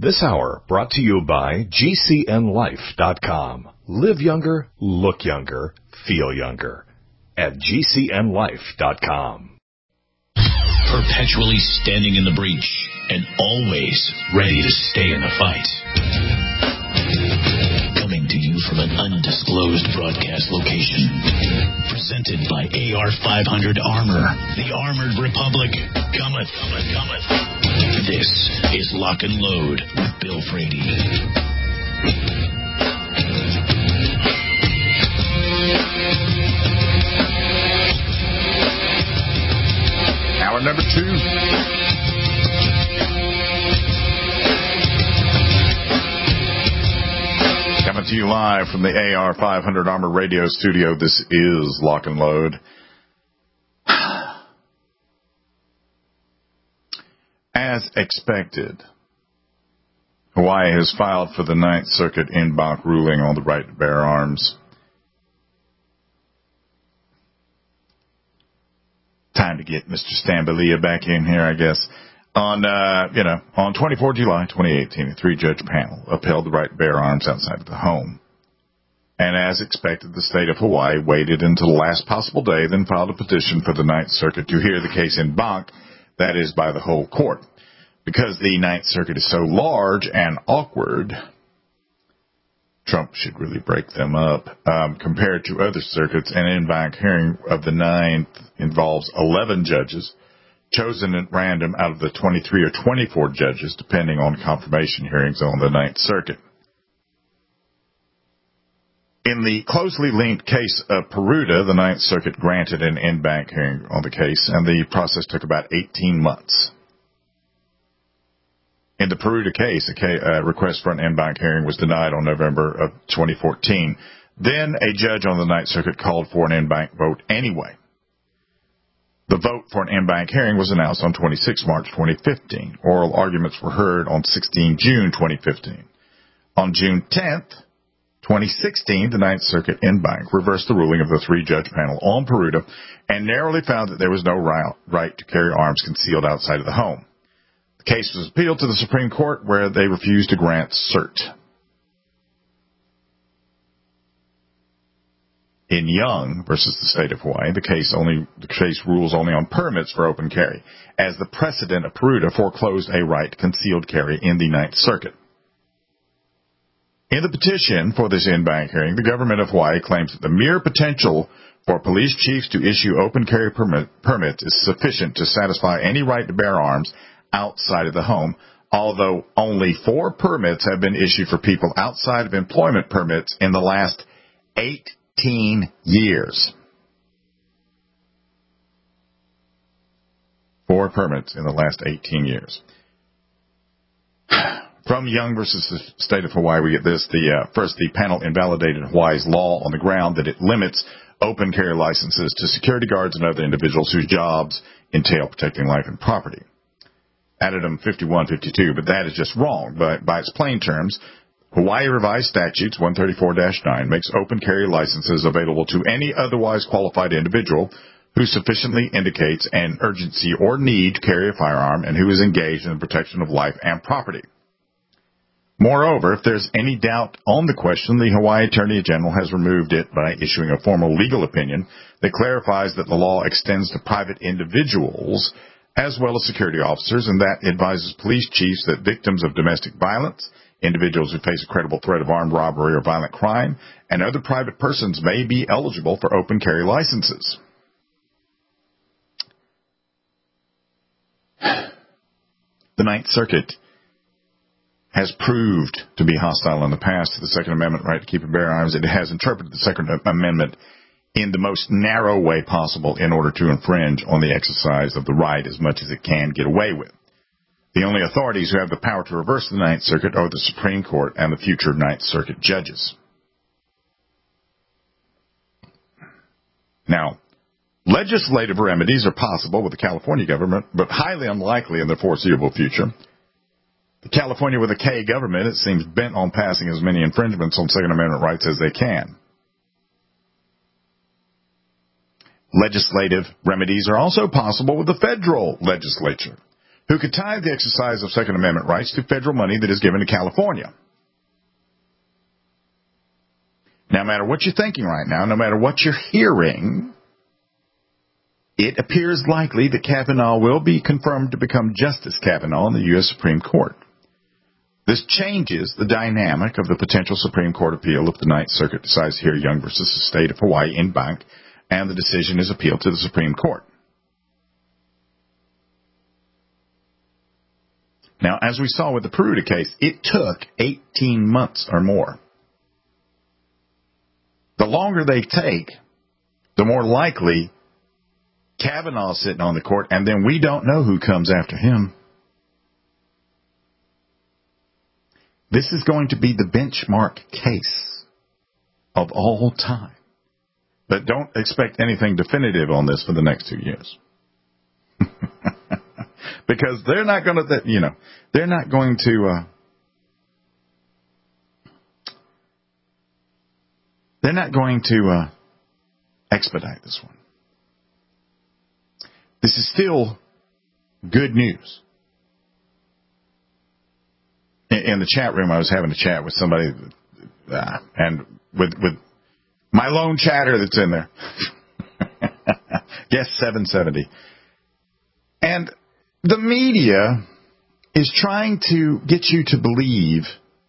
This hour brought to you by GCNLife.com. Live younger, look younger, feel younger. At GCNLife.com. Perpetually standing in the breach and always ready to stay in the fight. Coming to you from an undisclosed broadcast location. Presented by AR-500 Armor. The Armored Republic cometh. This is Lock and Load with Bill Frady. Hour number 2. Coming to you live from the AR-500 Armor Radio Studio. This is Lock and Load. As expected, Hawaii has filed for the Ninth Circuit en banc ruling on the right to bear arms. Time to get Mr. Stambalia back in here, I guess. On 24 July 2018, a 3-judge panel upheld the right to bear arms outside of the home. And as expected, the state of Hawaii waited until the last possible day, then filed a petition for the Ninth Circuit to hear the case en banc, that is, by the whole court. Because the Ninth Circuit is so large and awkward, Trump should really break them up. Compared to other circuits, an en banc hearing of the Ninth involves 11 judges, chosen at random out of the 23 or 24 judges, depending on confirmation hearings on the Ninth Circuit. In the closely linked case of Peruta, the Ninth Circuit granted an en banc hearing on the case, and the process took about 18 months. In the Peruta case, a request for an en banc hearing was denied on November of 2014. Then a judge on the Ninth Circuit called for an en banc vote anyway. The vote for an en banc hearing was announced on 26 March 2015. Oral arguments were heard on 16 June 2015. On June 10th, 2016, the Ninth Circuit en banc reversed the ruling of the 3-judge panel on Peruta and narrowly found that there was no right to carry arms concealed outside of the home. The case was appealed to the Supreme Court, where they refused to grant cert. In Young versus the state of Hawaii, the case rules only on permits for open carry, as the precedent of Peruta foreclosed a right to concealed carry in the Ninth Circuit. In the petition for this en banc hearing, the government of Hawaii claims that the mere potential for police chiefs to issue open carry permits is sufficient to satisfy any right to bear arms outside of the home, although only 4 permits have been issued for people outside of employment permits in the last 18 years. 4 permits in the last 18 years. From Young versus the state of Hawaii, we get this. First, the panel invalidated Hawaii's law on the ground that it limits open carry licenses to security guards and other individuals whose jobs entail protecting life and property. Added them 51-52, but that is just wrong. But by its plain terms, Hawaii Revised Statutes 134-9 makes open carry licenses available to any otherwise qualified individual who sufficiently indicates an urgency or need to carry a firearm and who is engaged in the protection of life and property. Moreover, if there's any doubt on the question, the Hawaii Attorney General has removed it by issuing a formal legal opinion that clarifies that the law extends to private individuals as well as security officers, and that advises police chiefs that victims of domestic violence, individuals who face a credible threat of armed robbery or violent crime, and other private persons may be eligible for open carry licenses. The Ninth Circuit has proved to be hostile in the past to the Second Amendment right to keep and bear arms. It has interpreted the Second Amendment in the most narrow way possible in order to infringe on the exercise of the right as much as it can get away with. The only authorities who have the power to reverse the Ninth Circuit are the Supreme Court and the future Ninth Circuit judges. Now, legislative remedies are possible with the California government, but highly unlikely in the foreseeable future. The California with a K government, it seems bent on passing as many infringements on Second Amendment rights as they can. Legislative remedies are also possible with the federal legislature. who could tie the exercise of Second Amendment rights to federal money that is given to California. No matter what you're thinking right now, no matter what you're hearing, it appears likely that Kavanaugh will be confirmed to become Justice Kavanaugh in the U.S. Supreme Court. This changes the dynamic of the potential Supreme Court appeal if the Ninth Circuit decides to hear Young versus the State of Hawaii en banc, and the decision is appealed to the Supreme Court. Now, as we saw with the Peruta case, it took 18 months or more. The longer they take, the more likely Kavanaugh's sitting on the court, and then we don't know who comes after him. This is going to be the benchmark case of all time. But don't expect anything definitive on this for the next 2 years. Because they're not going to, they're not going to expedite this one. This is still good news. In the chat room, I was having a chat with somebody, and with my lone chatter that's in there. Guess 770. And the media is trying to get you to believe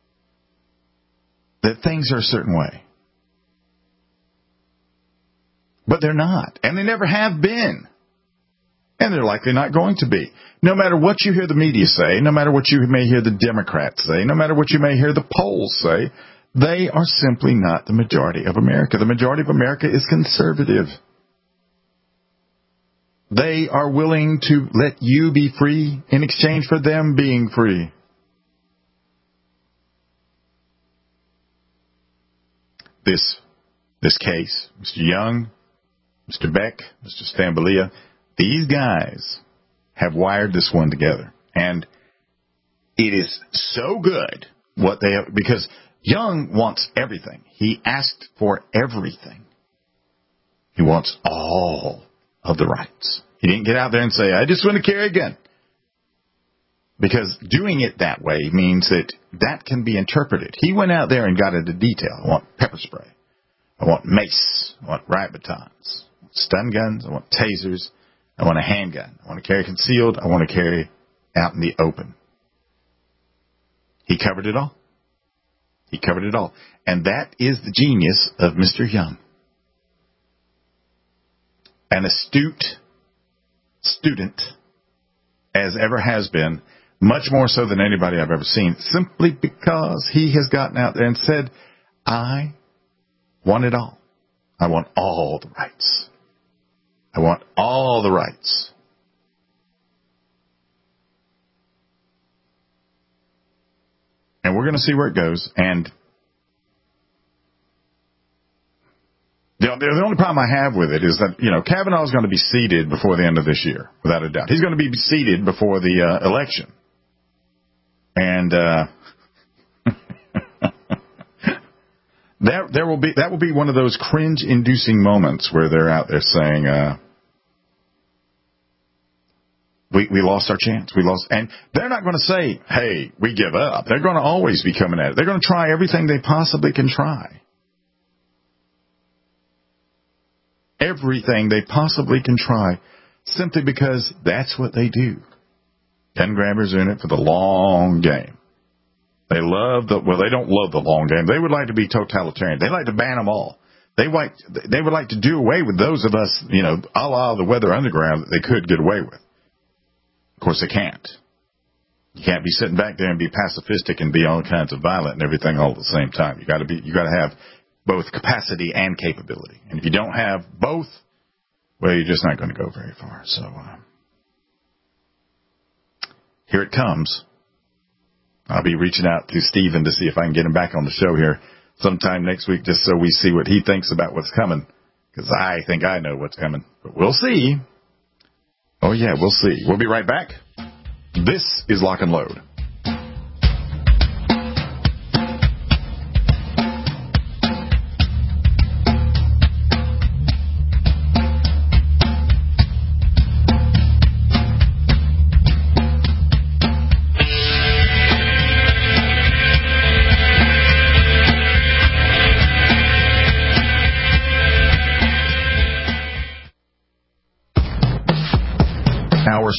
that things are a certain way. But they're not, and they never have been. And they're likely not going to be. No matter what you hear the media say, no matter what you may hear the Democrats say, no matter what you may hear the polls say, they are simply not the majority of America. The majority of America is conservative. They are willing to let you be free in exchange for them being free. This case, Mr. Young, Mr. Beck, Mr. Stambulia, these guys have wired this one together. And it is so good what they have, because Young wants everything. He asked for everything. He wants all of the rights. He didn't get out there and say, I just want to carry a gun. Because doing it that way means that can be interpreted. He went out there and got into detail. I want pepper spray. I want mace. I want riot batons. I want stun guns. I want tasers. I want a handgun. I want to carry concealed. I want to carry out in the open. He covered it all. He covered it all. And that is the genius of Mr. Young. An astute student, as ever has been, much more so than anybody I've ever seen, simply because he has gotten out there and said, I want it all. I want all the rights. I want all the rights. And we're going to see where it goes. And the only problem I have with it is that, Kavanaugh is going to be seated before the end of this year, without a doubt. He's going to be seated before the election. And that will be one of those cringe-inducing moments where they're out there saying, we lost our chance. And they're not going to say, hey, we give up. They're going to always be coming at it. They're going to try everything they possibly can try. Everything they possibly can try, simply because that's what they do. Gun grabbers are in it for the long game. They don't love the long game. They would like to be totalitarian. They like to ban them all. They would like to do away with those of us, a la the Weather Underground that they could get away with. Of course, they can't. You can't be sitting back there and be pacifistic and be all kinds of violent and everything all at the same time. You got to have both capacity and capability. And if you don't have both, well, you're just not going to go very far. So here it comes. I'll be reaching out to Stephen to see if I can get him back on the show here sometime next week, just so we see what he thinks about what's coming, because I think I know what's coming. But we'll see. Oh, yeah, we'll see. We'll be right back. This is Lock and Load.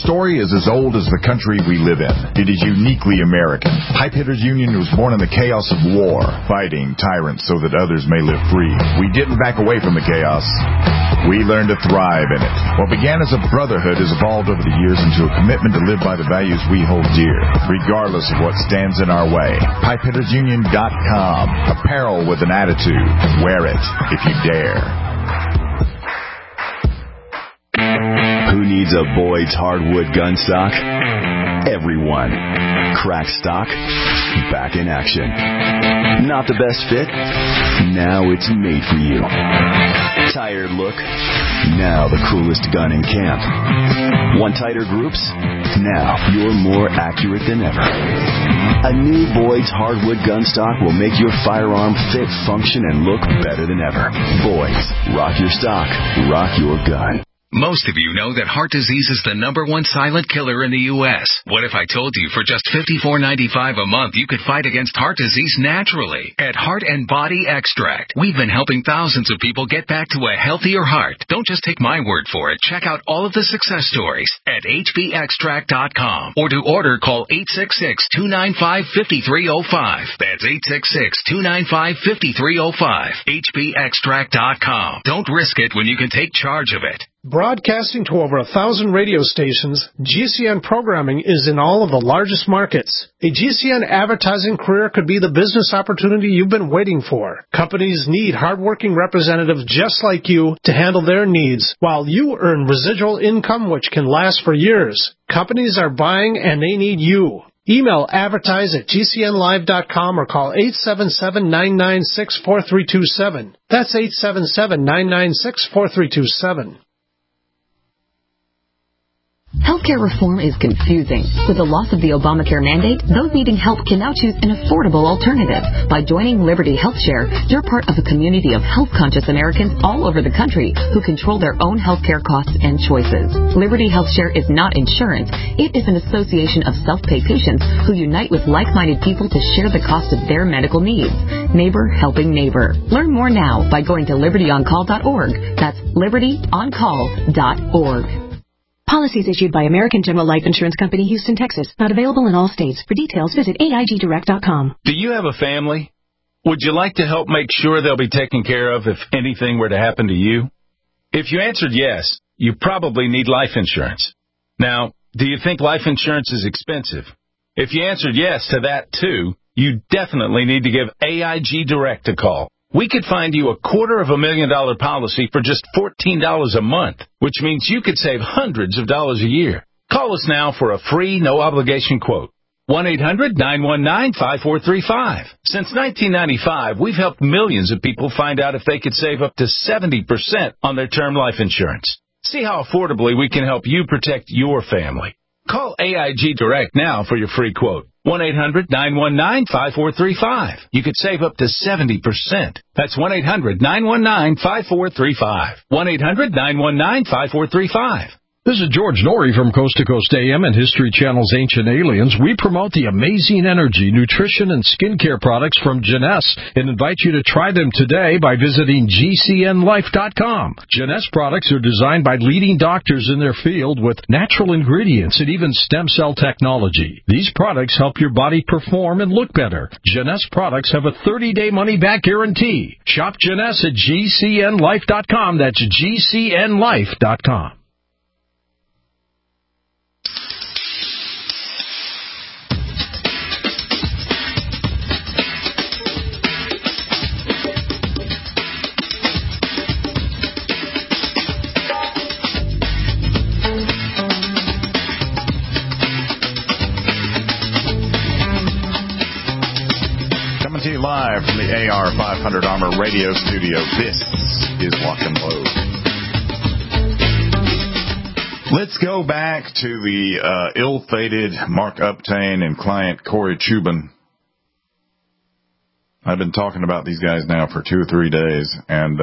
story is as old as the country we live in. It is uniquely American. Pipe Hitters Union was born in the chaos of war, fighting tyrants so that others may live free. We didn't back away from the chaos. We learned to thrive in it. What began as a brotherhood has evolved over the years into a commitment to live by the values we hold dear, regardless of what stands in our way. PipeHittersUnion.com. Apparel with an attitude. Wear it if you dare. Who needs a Boyd's hardwood gun stock? Everyone. Crack stock, back in action. Not the best fit? Now it's made for you. Tired look? Now the coolest gun in camp. Want tighter groups? Now you're more accurate than ever. A new Boyd's hardwood gun stock will make your firearm fit, function, and look better than ever. Boyd's. Rock your stock. Rock your gun. Most of you know that heart disease is the #1 silent killer in the U.S. What if I told you for just $54.95 a month you could fight against heart disease naturally? At Heart and Body Extract, we've been helping thousands of people get back to a healthier heart. Don't just take my word for it. Check out all of the success stories at hbextract.com. Or to order, call 866-295-5305. That's 866-295-5305. hbextract.com. Don't risk it when you can take charge of it. Broadcasting to over 1,000 radio stations, GCN programming is in all of the largest markets. A GCN advertising career could be the business opportunity you've been waiting for. Companies need hardworking representatives just like you to handle their needs, while you earn residual income which can last for years. Companies are buying and they need you. Email advertise@gcnlive.com or call 877-996-4327. That's 877-996-4327. Healthcare reform is confusing. With the loss of the Obamacare mandate, those needing help can now choose an affordable alternative. By joining Liberty HealthShare, you're part of a community of health-conscious Americans all over the country who control their own healthcare costs and choices. Liberty HealthShare is not insurance. It is an association of self-pay patients who unite with like-minded people to share the cost of their medical needs. Neighbor helping neighbor. Learn more now by going to libertyoncall.org. That's libertyoncall.org. Policies issued by American General Life Insurance Company, Houston, Texas. Not available in all states. For details, visit AIGdirect.com. Do you have a family? Would you like to help make sure they'll be taken care of if anything were to happen to you? If you answered yes, you probably need life insurance. Now, do you think life insurance is expensive? If you answered yes to that too, you definitely need to give AIG Direct a call. We could find you a $250,000 policy for just $14 a month, which means you could save hundreds of dollars a year. Call us now for a free, no-obligation quote. 1-800-919-5435. Since 1995, we've helped millions of people find out if they could save up to 70% on their term life insurance. See how affordably we can help you protect your family. Call AIG Direct now for your free quote. 1-800-919-5435. You could save up to 70%. That's 1-800-919-5435. 1-800-919-5435. This is George Norrie from Coast to Coast AM and History Channel's Ancient Aliens. We promote the amazing energy, nutrition, and skincare products from Jeunesse and invite you to try them today by visiting GCNlife.com. Jeunesse products are designed by leading doctors in their field with natural ingredients and even stem cell technology. These products help your body perform and look better. Jeunesse products have a 30-day money-back guarantee. Shop Jeunesse at GCNlife.com. That's GCNlife.com. Live from the AR-500 Armor radio studio, this is Lock and Load. Let's go back to the ill-fated Mark Uptain and client Corey Chubin. I've been talking about these guys now for 2 or 3 days, and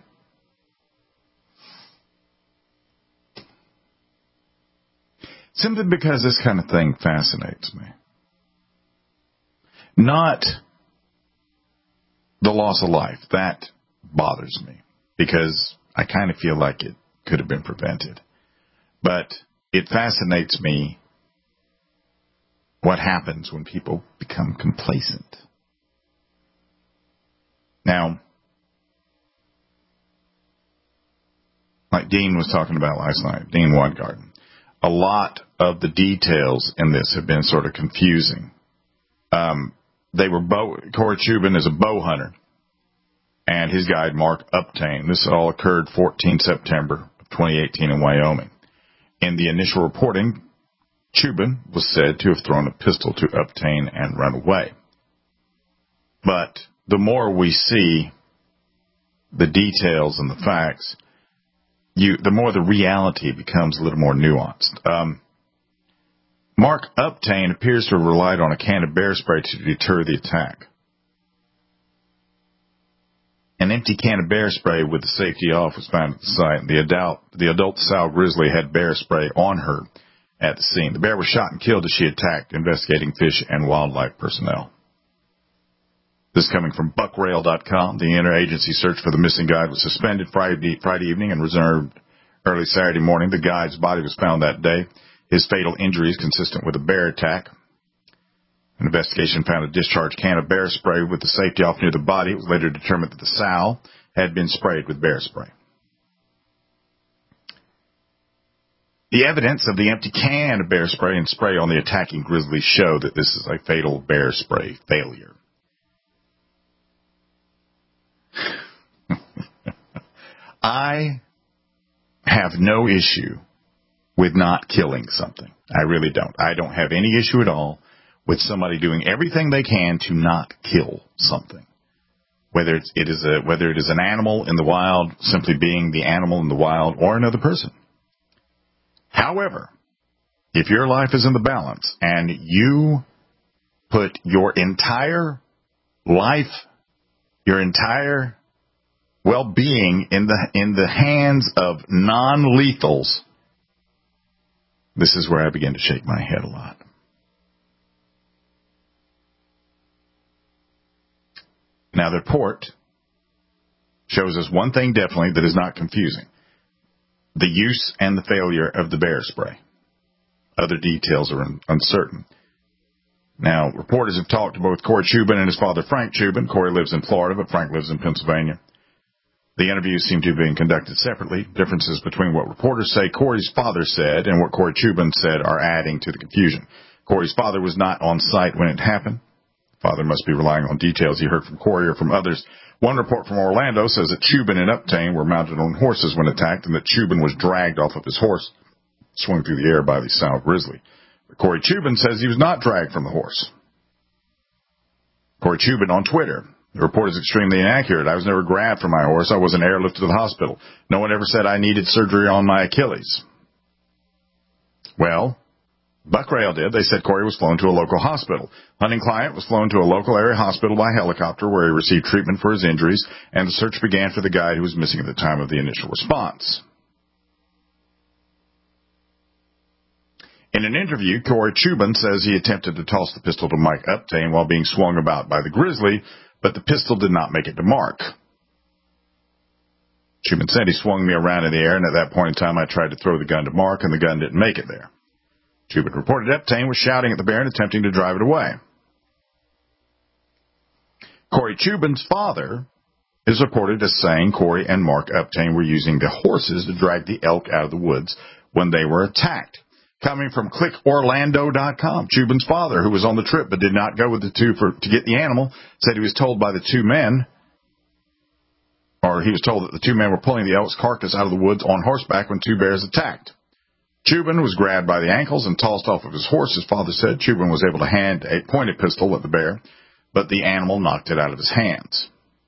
simply because this kind of thing fascinates me. Not the loss of life. That bothers me because I kind of feel like it could have been prevented. But it fascinates me what happens when people become complacent. Now, like Dean was talking about last night, Dean Weingarten, a lot of the details in this have been sort of confusing. Corey Chubin is a bow hunter, and his guide, Mark Uptain. This all occurred 14 September of 2018 in Wyoming. In the initial reporting, Chubin was said to have thrown a pistol to Uptain and run away. But the more we see the details and the facts, the more the reality becomes a little more nuanced. Mark Uptain appears to have relied on a can of bear spray to deter the attack. An empty can of bear spray with the safety off was found at the site. The adult sow grizzly had bear spray on her at the scene. The bear was shot and killed as she attacked investigating fish and wildlife personnel. This coming from buckrail.com. The interagency search for the missing guide was suspended Friday evening and resumed early Saturday morning. The guide's body was found that day. His fatal injuries consistent with a bear attack. An investigation found a discharged can of bear spray with the safety off near the body. It was later determined that the sow had been sprayed with bear spray. The evidence of the empty can of bear spray and spray on the attacking grizzly show that this is a fatal bear spray failure. I have no issue with not killing something. I really don't. I don't have any issue at all with somebody doing everything they can to not kill something. Whether it is an animal in the wild, simply being the animal in the wild, or another person. However, if your life is in the balance and you put your entire life, your entire well-being in the hands of non-lethals, this is where I begin to shake my head a lot. Now, the report shows us one thing definitely that is not confusing. The use and the failure of the bear spray. Other details are uncertain. Now, reporters have talked to both Corey Chubin and his father, Frank Chubin. Corey lives in Florida, but Frank lives in Pennsylvania. The interviews seem to have been conducted separately. Differences between what reporters say Corey's father said and what Corey Chubin said are adding to the confusion. Corey's father was not on site when it happened. Father must be relying on details he heard from Corey or from others. One report from Orlando says that Chubin and Uptain were mounted on horses when attacked and that Chubin was dragged off of his horse, swung through the air by the sow grizzly. But Corey Chubin says he was not dragged from the horse. Corey Chubin on Twitter. The report is extremely inaccurate. I was never grabbed from my horse. I wasn't airlifted to the hospital. No one ever said I needed surgery on my Achilles. Well, Buckrail did. They said Corey was flown to a local hospital. Hunting client was flown to a local area hospital by helicopter where he received treatment for his injuries, and the search began for the guide who was missing at the time of the initial response. In an interview, Corey Chubin says he attempted to toss the pistol to Mike Uptain while being swung about by the grizzly, but the pistol did not make it to Mark. Chubin said he swung me around in the air, and at that point in time I tried to throw the gun to Mark, and the gun didn't make it there. Chubin reported Uptain was shouting at the bear and attempting to drive it away. Corey Chubin's father is reported as saying Corey and Mark Uptain were using the horses to drag the elk out of the woods when they were attacked. Coming from clickorlando.com, Chubin's father, who was on the trip but did not go with the two to get the animal, said he was told by the two men, or he was told that the two men were pulling the elk's carcass out of the woods on horseback when two bears attacked. Chubin was grabbed by the ankles and tossed off of his horse, his father said. Chubin was able to hand a pointed pistol at the bear, but the animal knocked it out of his hands.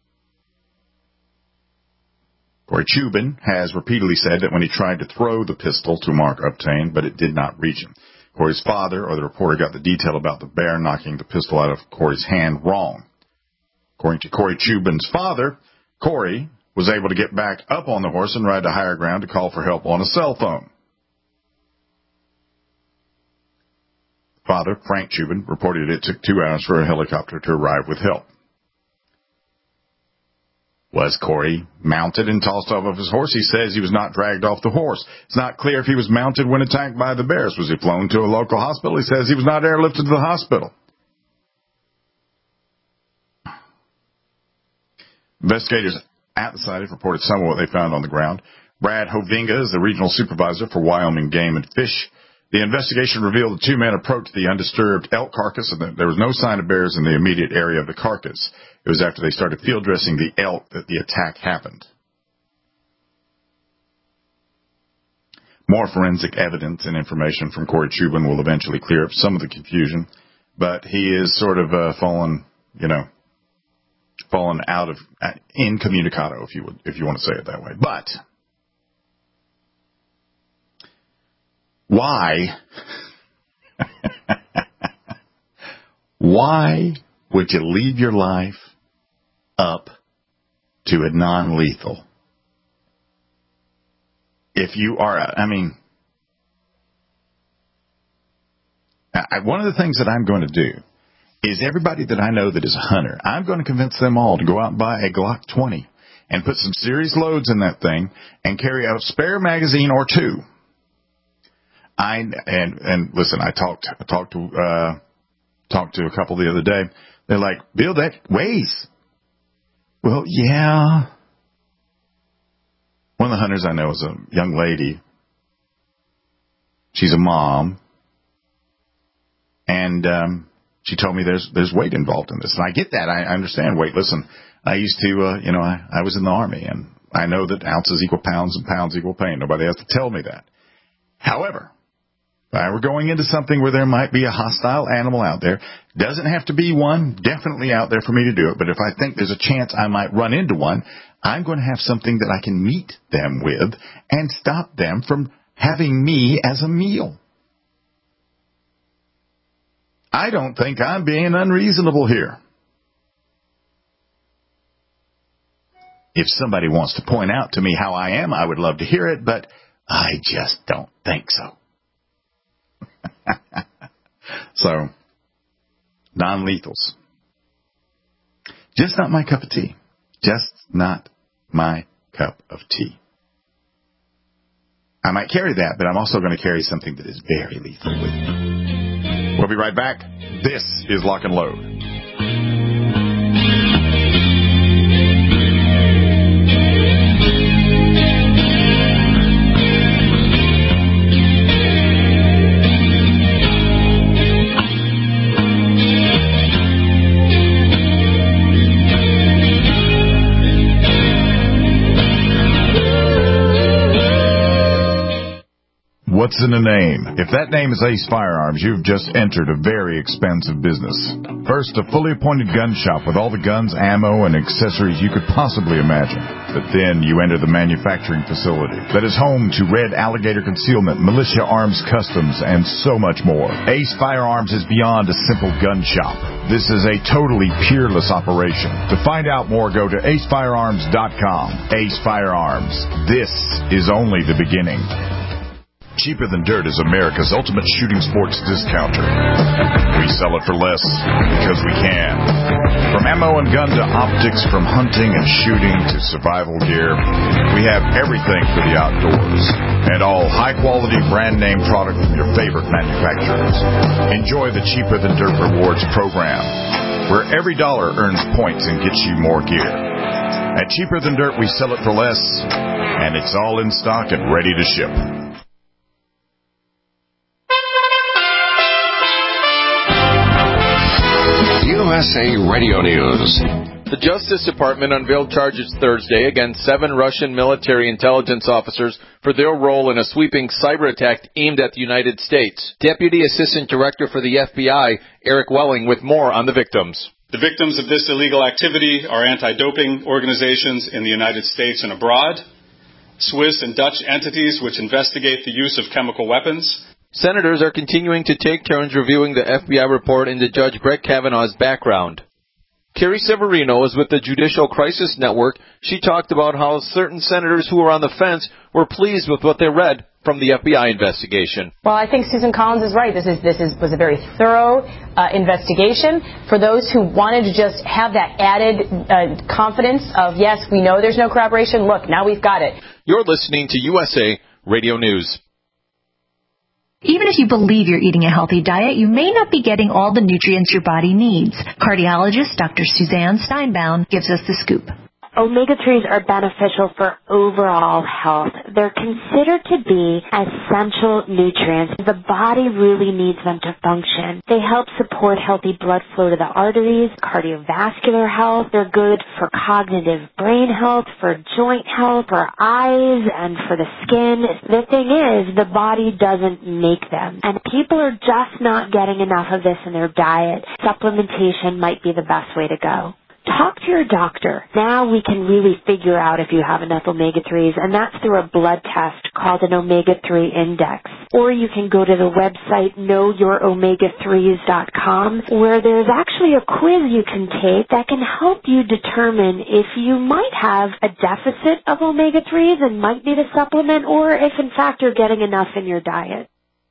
Corey Chubin has repeatedly said that when he tried to throw the pistol to Mark Uptain, but it did not reach him. Corey's father, or the reporter, got the detail about the bear knocking the pistol out of Corey's hand wrong. According to Corey Chubin's father, Corey was able to get back up on the horse and ride to higher ground to call for help on a cell phone. Father, Frank Chubin, reported it took 2 hours for a helicopter to arrive with help. Was Corey mounted and tossed off of his horse? He says he was not dragged off the horse. It's not clear if he was mounted when attacked by the bears. Was he flown to a local hospital? He says he was not airlifted to the hospital. Investigators at the site have reported some of what they found on the ground. Brad Hovinga is the regional supervisor for Wyoming Game and Fish. The investigation revealed the two men approached the undisturbed elk carcass and that there was no sign of bears in the immediate area of the carcass. It was after they started field dressing the elk that the attack happened. More forensic evidence and information from Corey Chubin will eventually clear up some of the confusion, but he is sort of fallen out of incommunicado, if you want to say it that way. But why would you leave your life up to a non-lethal? If you are, one of the things that I'm going to do is everybody that I know that is a hunter, I'm going to convince them all to go out and buy a Glock 20 and put some serious loads in that thing and carry a spare magazine or two. And listen, I talked to a couple the other day. They're like, Bill, that weighs. Well, yeah. One of the hunters I know is a young lady. She's a mom. And she told me there's weight involved in this. And I get that. I understand weight. Listen, I used to, I was in the Army, and I know that ounces equal pounds and pounds equal pain. Nobody has to tell me that. However, if I were going into something where there might be a hostile animal out there, doesn't have to be one, definitely out there for me to do it, but if I think there's a chance I might run into one, I'm going to have something that I can meet them with and stop them from having me as a meal. I don't think I'm being unreasonable here. If somebody wants to point out to me how I am, I would love to hear it, but I just don't think so. So, non-lethals. Just not my cup of tea. Just not my cup of tea. I might carry that, but I'm also going to carry something that is very lethal with me. We'll be right back. This is Lock and Load. What's in a name? If that name is Ace Firearms, you've just entered a very expensive business. First, a fully appointed gun shop with all the guns, ammo, and accessories you could possibly imagine. But then you enter the manufacturing facility that is home to Red Alligator Concealment, Militia Arms Customs, and so much more. Ace Firearms is beyond a simple gun shop. This is a totally peerless operation. To find out more, go to acefirearms.com. Ace Firearms. This is only the beginning. Cheaper Than Dirt is America's ultimate shooting sports discounter. We sell it for less because we can. From ammo and gun to optics, from hunting and shooting to survival gear, we have everything for the outdoors. And all high-quality brand-name product from your favorite manufacturers. Enjoy the Cheaper Than Dirt Rewards program, where every dollar earns points and gets you more gear. At Cheaper Than Dirt, we sell it for less, and it's all in stock and ready to ship. USA Radio News. The Justice Department unveiled charges Thursday against 7 Russian military intelligence officers for their role in a sweeping cyber attack aimed at the United States. Deputy Assistant Director for the FBI, Eric Welling, with more on the victims. The victims of this illegal activity are anti-doping organizations in the United States and abroad, Swiss and Dutch entities which investigate the use of chemical weapons. Senators are continuing to take turns reviewing the FBI report into Judge Brett Kavanaugh's background. Carrie Severino is with the Judicial Crisis Network. She talked about how certain senators who were on the fence were pleased with what they read from the FBI investigation. Well, I think Susan Collins is right. This was a very thorough investigation. For those who wanted to just have that added confidence of, yes, we know there's no corroboration, look, now we've got it. You're listening to USA Radio News. Even if you believe you're eating a healthy diet, you may not be getting all the nutrients your body needs. Cardiologist Dr. Suzanne Steinbaum gives us the scoop. Omega-3s are beneficial for overall health. They're considered to be essential nutrients. The body really needs them to function. They help support healthy blood flow to the arteries, cardiovascular health. They're good for cognitive brain health, for joint health, for eyes, and for the skin. The thing is, the body doesn't make them. And people are just not getting enough of this in their diet. Supplementation might be the best way to go. Talk to your doctor. Now we can really figure out if you have enough omega-3s, and that's through a blood test called an omega-3 index. Or you can go to the website knowyouromega3s.com, where there's actually a quiz you can take that can help you determine if you might have a deficit of omega-3s and might need a supplement, or if in fact you're getting enough in your diet.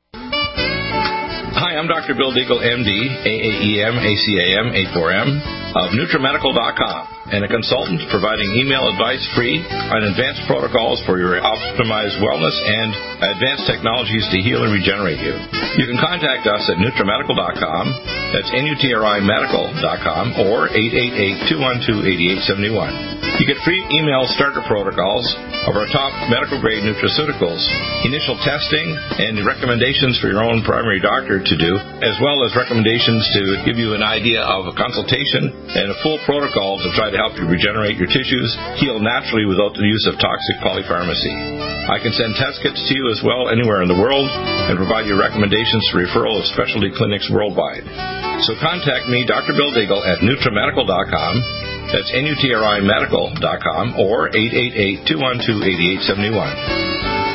Hi, I'm Dr. Bill Deagle, MD, AAEM, ACAM, A4M, of NutriMedical.com, and a consultant providing email advice free on advanced protocols for your optimized wellness and advanced technologies to heal and regenerate you. You can contact us at NutriMedical.com, that's NutriMedical.com, or 888-212-8871. You get free email starter protocols of our top medical-grade nutraceuticals, initial testing, and recommendations for your own primary doctor to do, as well as recommendations to give you an idea of a consultation and a full protocol to try to help you regenerate your tissues, heal naturally without the use of toxic polypharmacy. I can send test kits to you as well anywhere in the world and provide you recommendations for referral of specialty clinics worldwide. So contact me, Dr. Bill Deagle, at NutriMedical.com. That's NutriMedical.com, or 888-212-8871.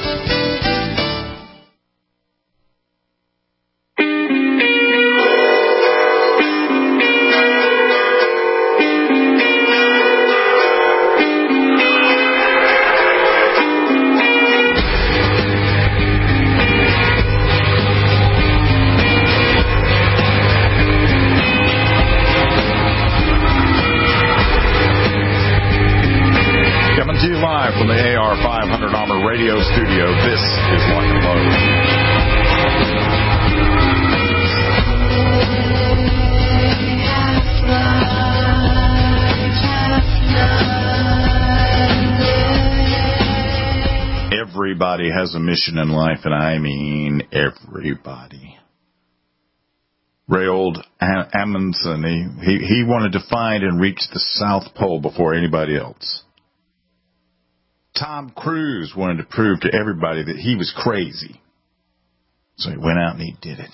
From the AR500 Armor Radio Studio, this is Lock and Load. Everybody has a mission in life, and I mean everybody. Roald Amundsen, he wanted to find and reach the South Pole before anybody else. Tom Cruise wanted to prove to everybody that he was crazy. So he went out and he did it.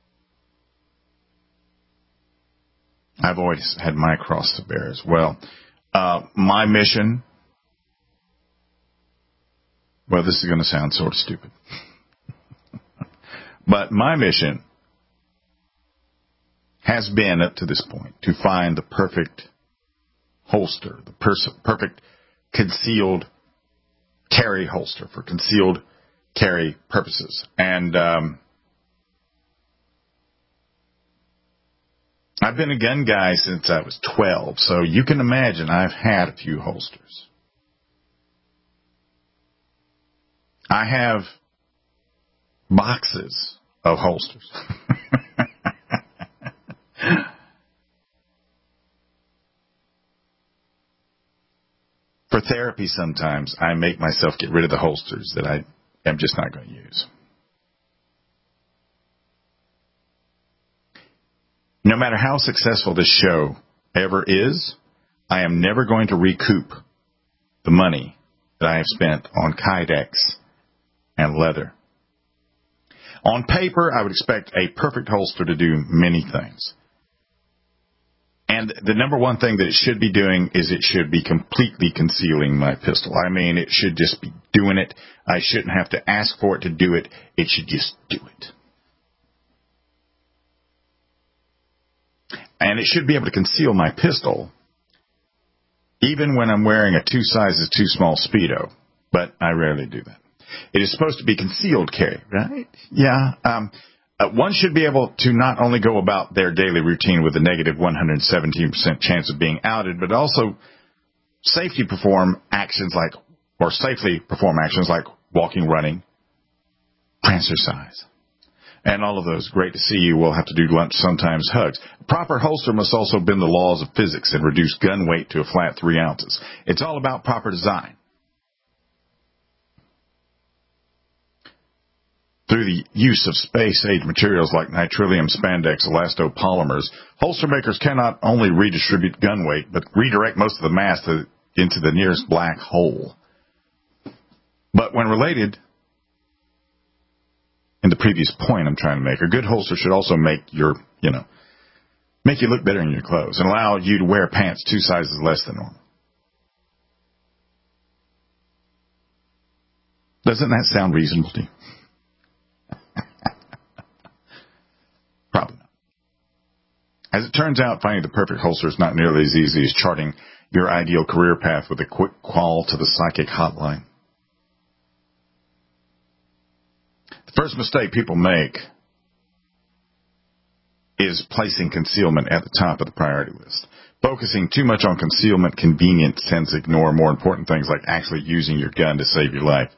I've always had my cross to bear as well. My mission, well, this is going to sound sort of stupid. But my mission has been, up to this point, to find the perfect holster, the perfect concealed carry holster for concealed carry purposes. And I've been a gun guy since I was 12, so you can imagine I've had a few holsters. I have boxes of holsters. For therapy, sometimes I make myself get rid of the holsters that I am just not going to use. No matter how successful this show ever is, I am never going to recoup the money that I have spent on Kydex and leather. On paper, I would expect a perfect holster to do many things. And the number one thing that it should be doing is it should be completely concealing my pistol. I mean, it should just be doing it. I shouldn't have to ask for it to do it. It should just do it. And it should be able to conceal my pistol, even when I'm wearing a 2 sizes too small Speedo. But I rarely do that. It is supposed to be concealed carry, right? Yeah. One should be able to not only go about their daily routine with a negative 117% chance of being outed, but also safely perform actions like walking, running, prancercise. And all of those. Great to see you. We'll have to do lunch, sometimes hugs. A proper holster must also bend the laws of physics and reduce gun weight to a flat 3 ounces. It's all about proper design. Through the use of space-age materials like nitrillium, spandex, elastopolymers, holster makers cannot only redistribute gun weight, but redirect most of the mass into the nearest black hole. But when related, in the previous point I'm trying to make, a good holster should also make you look better in your clothes and allow you to wear pants 2 sizes less than normal. Doesn't that sound reasonable to you? Probably not. As it turns out, finding the perfect holster is not nearly as easy as charting your ideal career path with a quick call to the psychic hotline. The first mistake people make is placing concealment at the top of the priority list. Focusing too much on concealment convenience tends to ignore more important things like actually using your gun to save your life.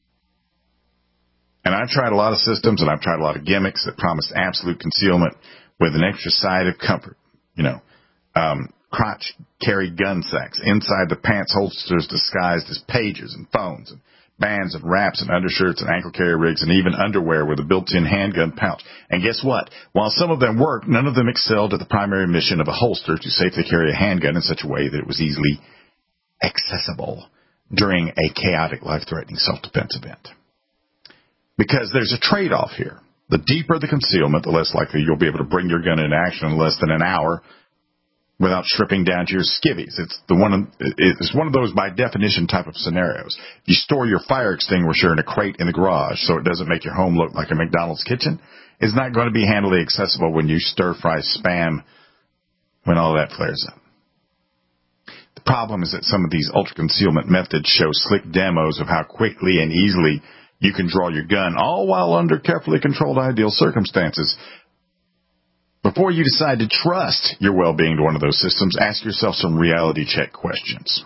And I've tried a lot of systems and I've tried a lot of gimmicks that promised absolute concealment with an extra side of comfort. Crotch carry gun sacks inside the pants holsters disguised as pages and phones and bands and wraps and undershirts and ankle carry rigs and even underwear with a built-in handgun pouch. And guess what? While some of them worked, none of them excelled at the primary mission of a holster to safely carry a handgun in such a way that it was easily accessible during a chaotic, life-threatening self-defense event. Because there's a trade-off here. The deeper the concealment, the less likely you'll be able to bring your gun into action in less than an hour without stripping down to your skivvies. It's one of those by definition type of scenarios. You store your fire extinguisher in a crate in the garage so it doesn't make your home look like a McDonald's kitchen. It's not going to be handily accessible when you stir-fry Spam when all that flares up. The problem is that some of these ultra-concealment methods show slick demos of how quickly and easily you can draw your gun, all while under carefully controlled ideal circumstances. Before you decide to trust your well-being to one of those systems, ask yourself some reality check questions.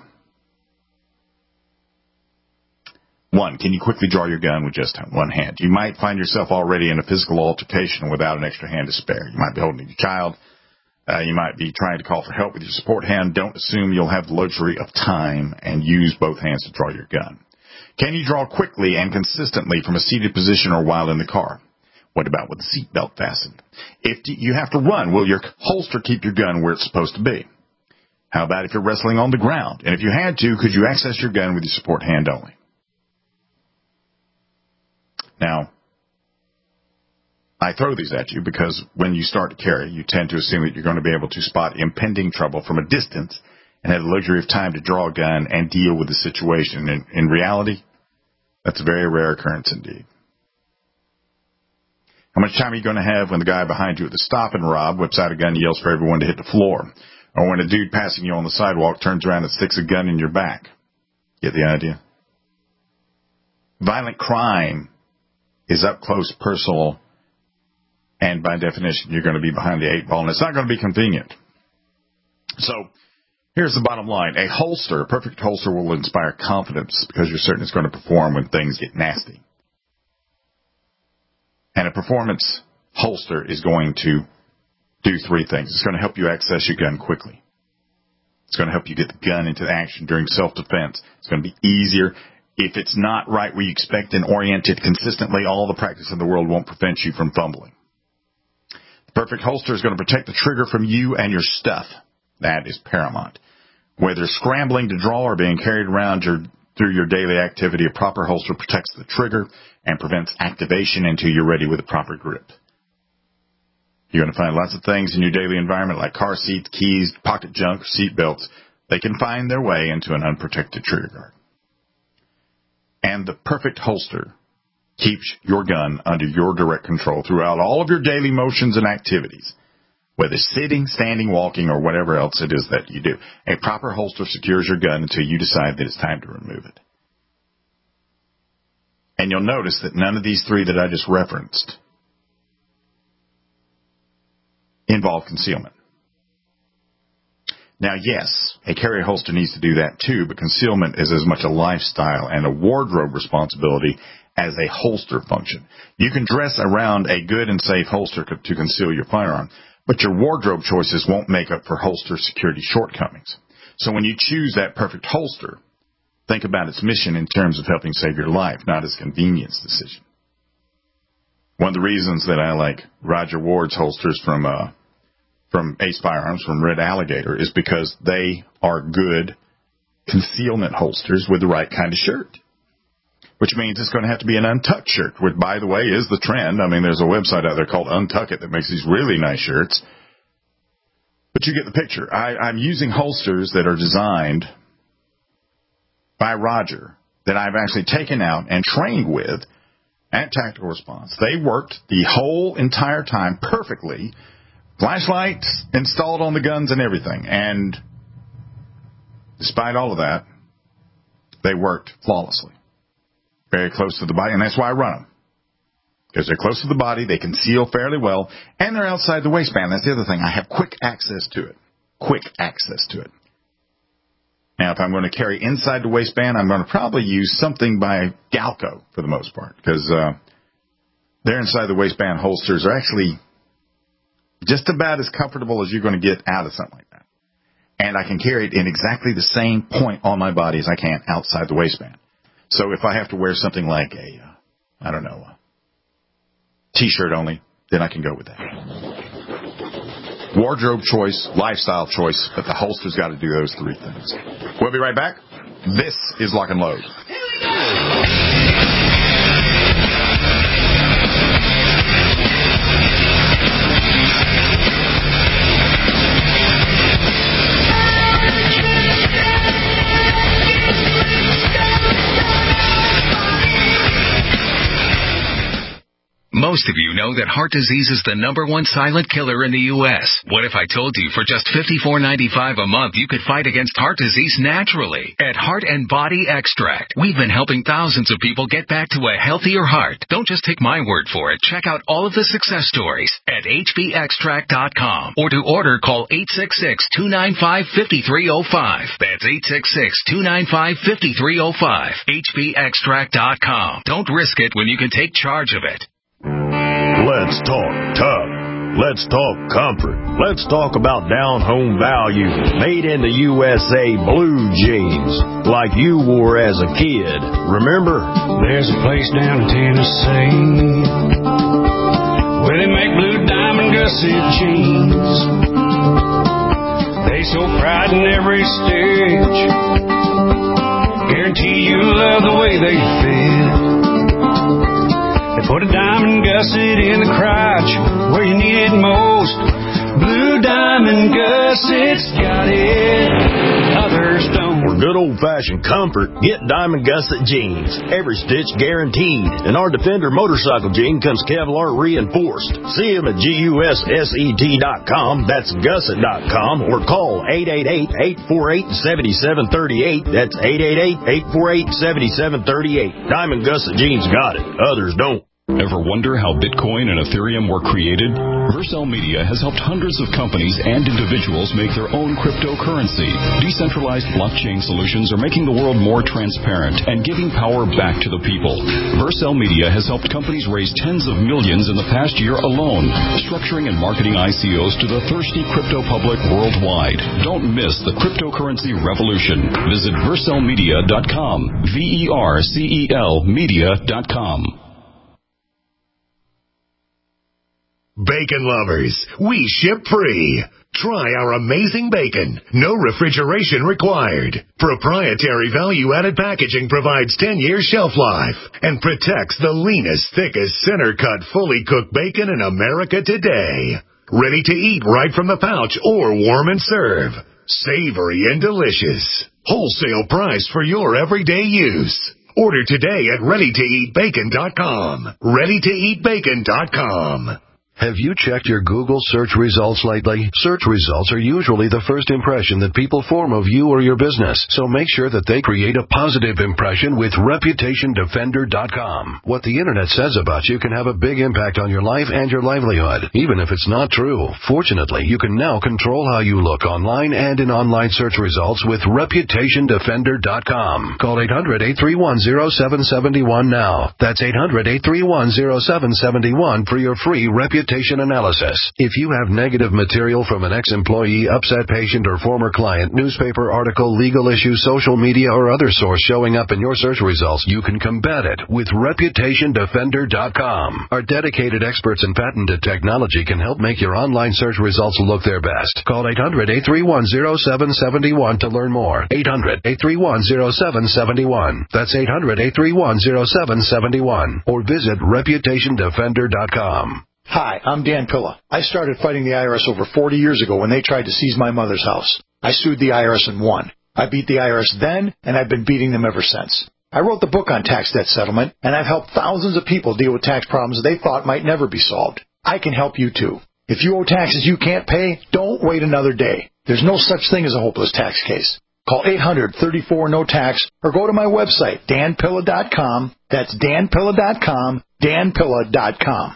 1, can you quickly draw your gun with just one hand? You might find yourself already in a physical altercation without an extra hand to spare. You might be holding your child. You might be trying to call for help with your support hand. Don't assume you'll have the luxury of time and use both hands to draw your gun. Can you draw quickly and consistently from a seated position or while in the car? What about with the seatbelt fastened? If you have to run, will your holster keep your gun where it's supposed to be? How about if you're wrestling on the ground? And if you had to, could you access your gun with your support hand only? Now, I throw these at you because when you start to carry, you tend to assume that you're going to be able to spot impending trouble from a distance and have the luxury of time to draw a gun and deal with the situation. In reality, that's a very rare occurrence indeed. How much time are you going to have when the guy behind you at the stop and rob whips out a gun and yells for everyone to hit the floor? Or when a dude passing you on the sidewalk turns around and sticks a gun in your back? Get the idea? Violent crime is up close, personal, and by definition, you're going to be behind the 8 ball, and it's not going to be convenient. So, here's the bottom line. A perfect holster will inspire confidence because you're certain it's going to perform when things get nasty. And a performance holster is going to do 3 things. It's going to help you access your gun quickly. It's going to help you get the gun into action during self-defense. It's going to be easier. If it's not right where you expect and oriented consistently, all the practice in the world won't prevent you from fumbling. The perfect holster is going to protect the trigger from you and your stuff. That is paramount. Whether scrambling to draw or being carried around through your daily activity, a proper holster protects the trigger and prevents activation until you're ready with a proper grip. You're going to find lots of things in your daily environment like car seats, keys, pocket junk, seat belts. They can find their way into an unprotected trigger guard. And the perfect holster keeps your gun under your direct control throughout all of your daily motions and activities. whether sitting, standing, walking, or whatever else it is that you do. A proper holster secures your gun until you decide that it's time to remove it. And you'll notice that none of these three that I just referenced involve concealment. Now, yes, a carry holster needs to do that too, but concealment is as much a lifestyle and a wardrobe responsibility as a holster function. You can dress around a good and safe holster to conceal your firearm, but your wardrobe choices won't make up for holster security shortcomings. So when you choose that perfect holster, think about its mission in terms of helping save your life, not as a convenience decision. One of the reasons that I like Roger Ward's holsters from Ace Firearms, from Red Alligator, is because they are good concealment holsters with the right kind of shirt, which means it's going to have to be an untucked shirt, which, by the way, is the trend. I mean, there's a website out there called Untuck It that makes these really nice shirts. But you get the picture. I'm using holsters that are designed by Roger that I've actually taken out and trained with at Tactical Response. They worked the whole entire time perfectly. Flashlights installed on the guns and everything. And despite all of that, they worked flawlessly. Very close to the body, and that's why I run them. Because they're close to the body, they conceal fairly well, and they're outside the waistband. That's the other thing. I have quick access to it. Quick access to it. Now, if I'm going to carry inside the waistband, I'm going to probably use something by Galco for the most part, because their inside the waistband holsters are actually just about as comfortable as you're going to get out of something like that. And I can carry it in exactly the same point on my body as I can outside the waistband. So if I have to wear something like a T-shirt only, then I can go with that. Wardrobe choice, lifestyle choice, but the holster's got to do those three things. We'll be right back. This is Lock and Load. Most of you know that heart disease is the #1 silent killer in the U.S. What if I told you for just $54.95 a month you could fight against heart disease naturally? At Heart and Body Extract, we've been helping thousands of people get back to a healthier heart. Don't just take my word for it. Check out all of the success stories at hbextract.com, or to order, call 866-295-5305. That's 866-295-5305. hbextract.com. Don't risk it when you can take charge of it. Let's talk tough. Let's talk comfort. Let's talk about down-home value. Made in the USA blue jeans, like you wore as a kid. Remember? There's a place down in Tennessee where they make blue diamond gusset jeans. They show pride in every stitch. Guarantee you love the way they fit. They put a diamond gusset in the crotch where you need it most. Blue Diamond Gussets got it, others don't. For good old-fashioned comfort, get Diamond Gusset jeans. Every stitch guaranteed. And our Defender motorcycle jean comes Kevlar reinforced. See them at GUSSET.com, that's gusset.com, or call 888-848-7738. That's 888-848-7738. Diamond Gusset jeans got it, others don't. Ever wonder how Bitcoin and Ethereum were created? Vercel Media has helped hundreds of companies and individuals make their own cryptocurrency. Decentralized blockchain solutions are making the world more transparent and giving power back to the people. Vercel Media has helped companies raise tens of millions in the past year alone, structuring and marketing ICOs to the thirsty crypto public worldwide. Don't miss the cryptocurrency revolution. Visit vercelmedia.com, VERCEL media.com. Bacon lovers, we ship free. Try our amazing bacon. No refrigeration required. Proprietary value-added packaging provides 10 years shelf life and protects the leanest, thickest, center-cut, fully cooked bacon in America today. Ready to eat right from the pouch or warm and serve. Savory and delicious. Wholesale price for your everyday use. Order today at ReadyToEatBacon.com. ReadyToEatBacon.com. Have you checked your Google search results lately? Search results are usually the first impression that people form of you or your business, so make sure that they create a positive impression with ReputationDefender.com. What the internet says about you can have a big impact on your life and your livelihood, even if it's not true. Fortunately, you can now control how you look online and in online search results with ReputationDefender.com. Call 800-831-0771 now. That's 800-831-0771 for your free reputation analysis. If you have negative material from an ex-employee, upset patient, or former client, newspaper article, legal issue, social media, or other source showing up in your search results, you can combat it with ReputationDefender.com. Our dedicated experts in patented technology can help make your online search results look their best. Call 800-831-0771 to learn more. 800-831-0771. That's 800-831-0771. Or visit ReputationDefender.com. Hi, I'm Dan Pilla. I started fighting the IRS over 40 years ago when they tried to seize my mother's house. I sued the IRS and won. I beat the IRS then, and I've been beating them ever since. I wrote the book on tax debt settlement, and I've helped thousands of people deal with tax problems they thought might never be solved. I can help you too. If you owe taxes you can't pay, don't wait another day. There's no such thing as a hopeless tax case. Call 800-34-NO-TAX or go to my website, danpilla.com. That's danpilla.com, danpilla.com.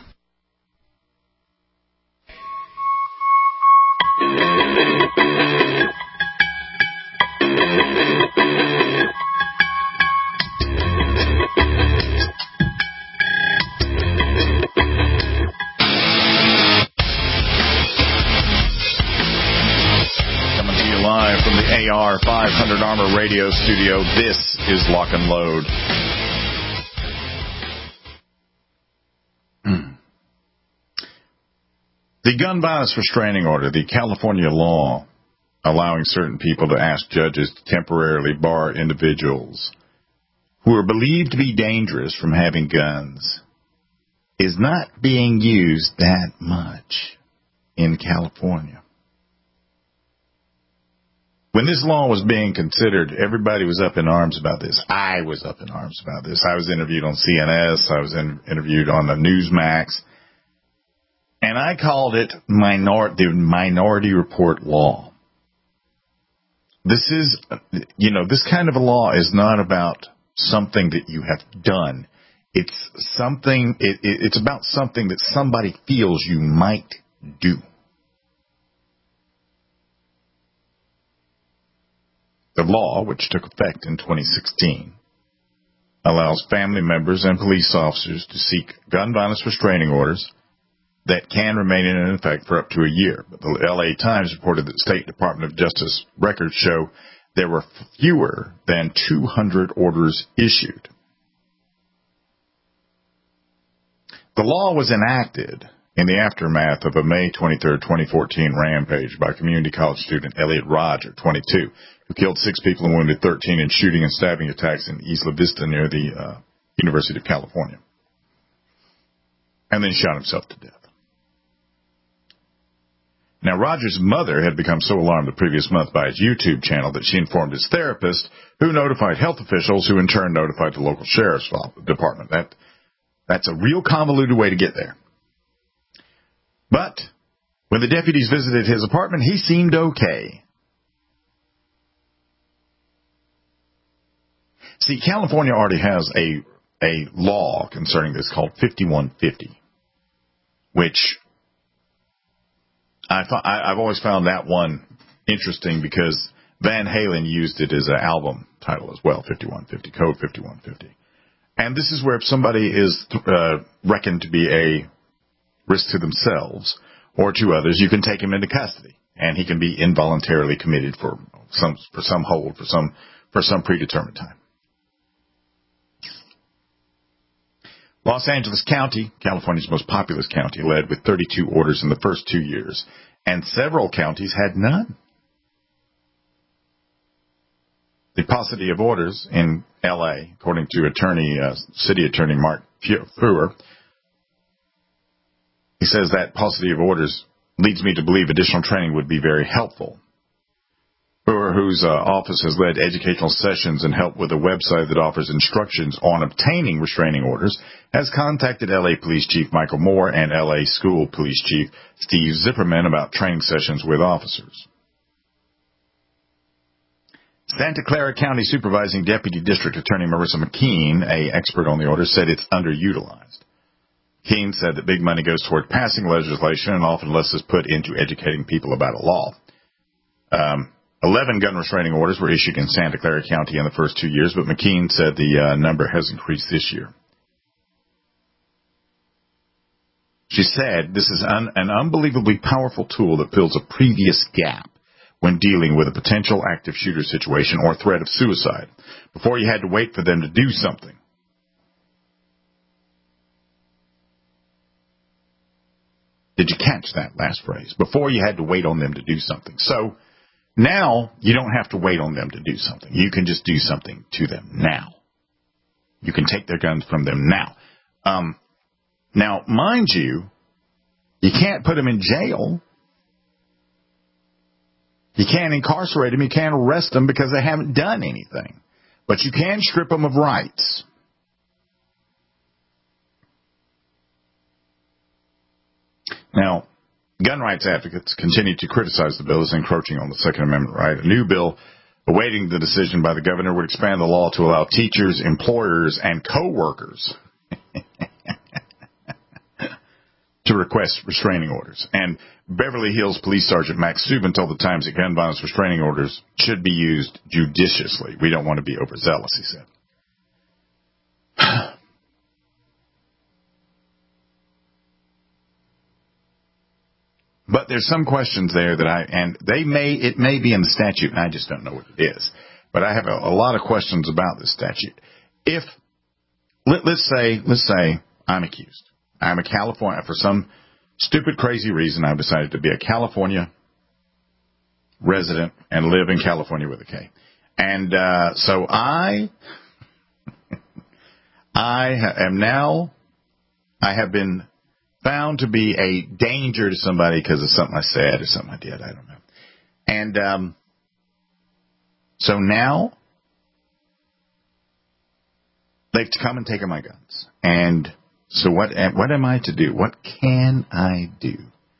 Coming to you live from the AR 500 Armor Radio Studio, this is Lock and Load. The gun violence restraining order, the California law allowing certain people to ask judges to temporarily bar individuals who are believed to be dangerous from having guns, is not being used that much in California. When this law was being considered, everybody was up in arms about this. I was up in arms about this. I was interviewed on CNS. I was interviewed on the Newsmax. And I called it the Minority Report law. This is, this kind of a law is not about something that you have done. It's something, it's about something that somebody feels you might do. The law, which took effect in 2016, allows family members and police officers to seek gun violence restraining orders that can remain in effect for up to a year. But the L.A. Times reported that State Department of Justice records show there were fewer than 200 orders issued. The law was enacted in the aftermath of a May 23, 2014 rampage by community college student Elliot Rodger, 22, who killed 6 people and wounded 13 in shooting and stabbing attacks in Isla Vista near the University of California. And then shot himself to death. Now, Rodger's mother had become so alarmed the previous month by his YouTube channel that she informed his therapist, who notified health officials, who in turn notified the local sheriff's department. That's a real convoluted way to get there. But when the deputies visited his apartment, he seemed okay. See, California already has a law concerning this called 5150, which I've always found that one interesting because Van Halen used it as an album title as well, 5150, Code 5150. And this is where if somebody is reckoned to be a risk to themselves or to others, you can take him into custody, and he can be involuntarily committed for some hold for some predetermined time. Los Angeles County, California's most populous county, led with 32 orders in the first 2 years, and several counties had none. The paucity of orders in L.A., according to City Attorney Mark Feuer, he says that paucity of orders leads me to believe additional training would be very helpful. Feuer Moore, whose office has led educational sessions and helped with a website that offers instructions on obtaining restraining orders, has contacted L.A. Police Chief Michael Moore and L.A. School Police Chief Steve Zipperman about training sessions with officers. Santa Clara County Supervising Deputy District Attorney Marissa McKean, an expert on the order, said it's underutilized. McKean said that big money goes toward passing legislation and often less is put into educating people about a law. 11 gun restraining orders were issued in Santa Clara County in the first 2 years, but McKean said the number has increased this year. She said this is an unbelievably powerful tool that fills a previous gap when dealing with a potential active shooter situation or threat of suicide. Before you had to wait for them to do something. Did you catch that last phrase? Before you had to wait on them to do something. So now you don't have to wait on them to do something. You can just do something to them now. You can take their guns from them now. Now, mind you, you can't put them in jail. You can't incarcerate them. You can't arrest them because they haven't done anything. But you can strip them of rights. Now, gun rights advocates continue to criticize the bill as encroaching on the Second Amendment right. A new bill awaiting the decision by the governor would expand the law to allow teachers, employers, and co-workers to request restraining orders. And Beverly Hills Police Sergeant Max Subin told the Times that gun violence restraining orders should be used judiciously. We don't want to be overzealous, he said. But there's some questions there that it may be in the statute, and I just don't know what it is. But I have a lot of questions about this statute. If, let's say I'm accused. I'm a California, for some stupid, crazy reason, I've decided to be a California resident and live in California with a K. And so I have been found to be a danger to somebody because of something I said or something I did. I don't know. And so now they've come and taken my guns. And so what am I to do? What can I do?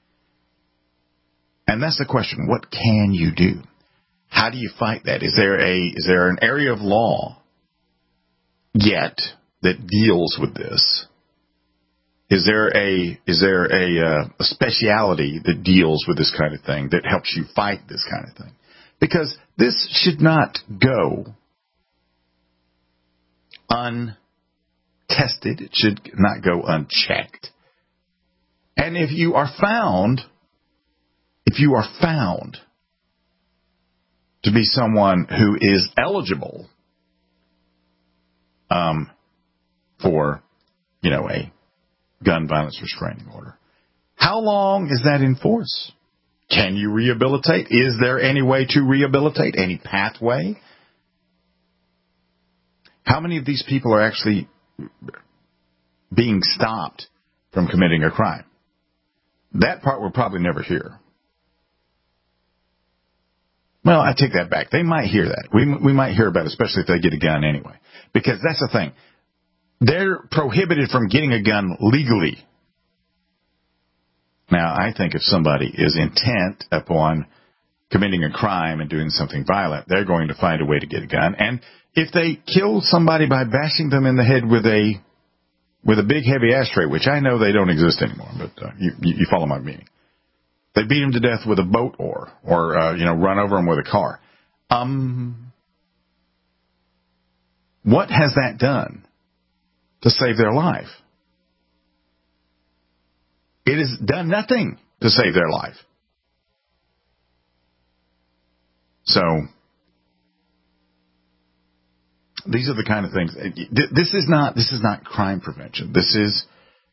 And that's the question. What can you do? How do you fight that? Is there an area of law yet that deals with this? Is there a speciality that deals with this kind of thing that helps you fight this kind of thing? Because this should not go untested. It should not go unchecked. And if you are found to be someone who is eligible for, a gun violence restraining order, how long is that in force? Can you rehabilitate? Is there any way to rehabilitate? Any pathway? How many of these people are actually being stopped from committing a crime? That part we'll probably never hear. Well, I take that back. They might hear that. We might hear about it, especially if they get a gun anyway. Because that's the thing. They're prohibited from getting a gun legally. Now, I think if somebody is intent upon committing a crime and doing something violent, they're going to find a way to get a gun. And if they kill somebody by bashing them in the head with a big heavy ashtray, which I know they don't exist anymore, but you follow my meaning. They beat them to death with a boat oar or run over them with a car. What has that done to save their life? It has done nothing to save their life. So these are the kind of things. This is not crime prevention. This is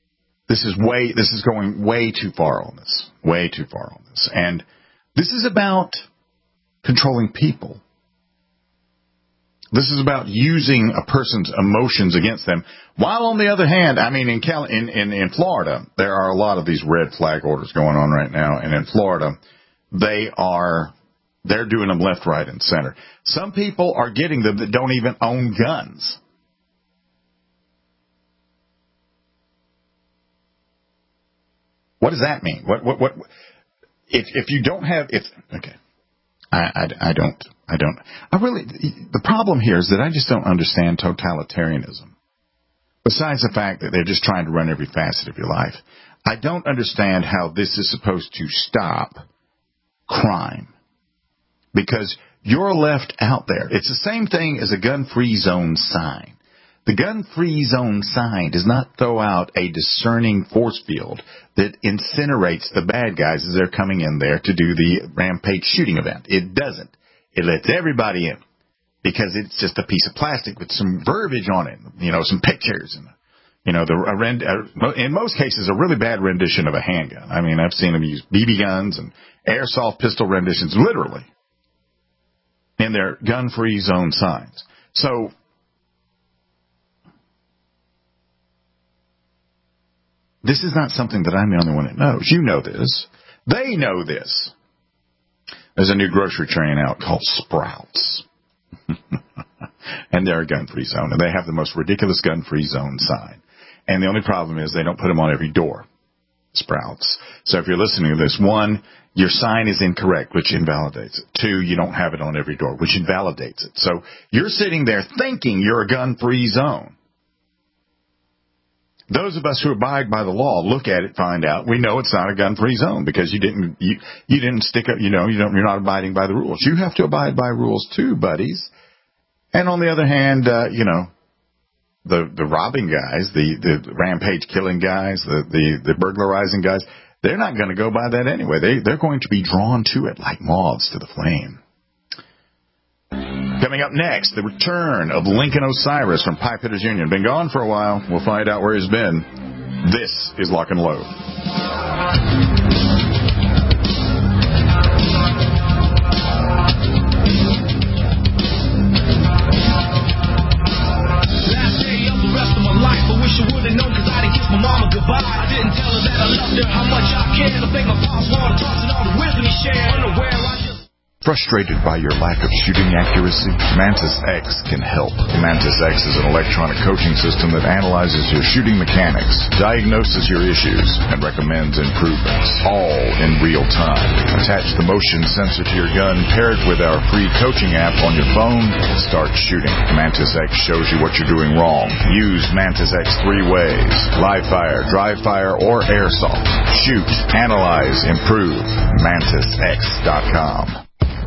going way too far on this. Way too far on this. And this is about controlling people. This is about using a person's emotions against them. While on the other hand, I mean, in Florida, there are a lot of these red flag orders going on right now. And in Florida, they are They're doing them left, right, and center. Some people are getting them that don't even own guns. What does that mean? What? If you don't have, okay. The problem here is that I just don't understand totalitarianism. Besides the fact that they're just trying to run every facet of your life, I don't understand how this is supposed to stop crime. Because you're left out there. It's the same thing as a gun-free zone sign. The gun-free zone sign does not throw out a discerning force field that incinerates the bad guys as they're coming in there to do the rampage shooting event. It doesn't. It lets everybody in because it's just a piece of plastic with some verbiage on it, some pictures. And, in most cases, a really bad rendition of a handgun. I mean, I've seen them use BB guns and airsoft pistol renditions, literally, in their gun-free zone signs. So, this is not something that I'm the only one that knows. You know this. They know this. There's a new grocery chain out called Sprouts. And they're a gun-free zone. And they have the most ridiculous gun-free zone sign. And the only problem is they don't put them on every door. Sprouts. So if you're listening to this, 1, your sign is incorrect, which invalidates it. 2, you don't have it on every door, which invalidates it. So you're sitting there thinking you're a gun-free zone. Those of us who abide by the law look at it, find out we know it's not a gun-free zone because you didn't stick up, you're not abiding by the rules. You have to abide by rules too, buddies. And on the other hand, the robbing guys, the rampage killing guys, the burglarizing guys, they're not going to go by that anyway. They're going to be drawn to it like moths to the flame. Coming up next, the return of Lincoln Osiris from Pipehitters Union. Been gone for a while. We'll find out where he's been. This is Lock and Load. Last day of the rest of my life. I wish I would have known because I didn't kiss my mama goodbye. I didn't tell her that I loved her, how much I cared. I think my boss wanted to toss and all the wisdom he shared. Unaware, I just... Frustrated by your lack of shooting accuracy? Mantis X can help. Mantis X is an electronic coaching system that analyzes your shooting mechanics, diagnoses your issues, and recommends improvements, all in real time. Attach the motion sensor to your gun paired with our free coaching app on your phone and start shooting. Mantis X shows you what you're doing wrong. Use Mantis X 3 ways: live fire, dry fire, or airsoft. Shoot, analyze, improve. MantisX.com.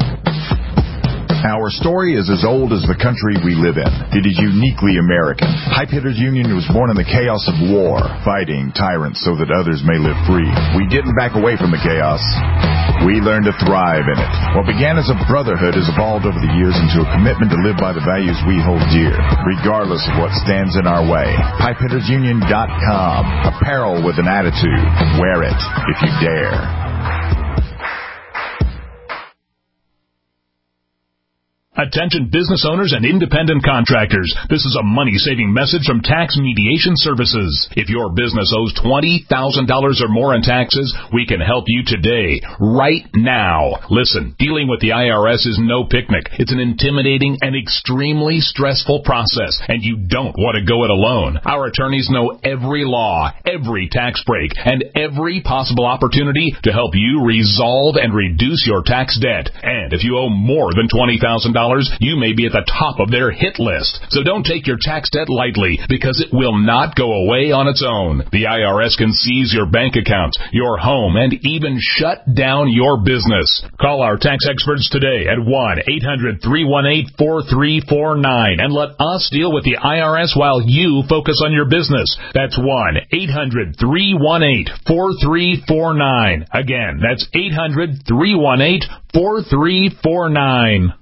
Our story is as old as the country we live in. It is uniquely American. Pipehitters Union was born in the chaos of war, fighting tyrants so that others may live free. We didn't back away from the chaos. We learned to thrive in it. What began as a brotherhood has evolved over the years into a commitment to live by the values we hold dear, regardless of what stands in our way. PipeHittersUnion.com. Apparel with an attitude. Wear it if you dare. Attention business owners and independent contractors. This is a money-saving message from Tax Mediation Services. If your business owes $20,000 or more in taxes, we can help you today, right now. Listen, dealing with the IRS is no picnic. It's an intimidating and extremely stressful process, and you don't want to go it alone. Our attorneys know every law, every tax break, and every possible opportunity to help you resolve and reduce your tax debt. And if you owe more than $20,000, you may be at the top of their hit list. So don't take your tax debt lightly, because it will not go away on its own. The IRS can seize your bank accounts, your home, and even shut down your business. Call our tax experts today at 1-800-318-4349 and let us deal with the IRS while you focus on your business. That's 1-800-318-4349. Again, that's 800-318-4349.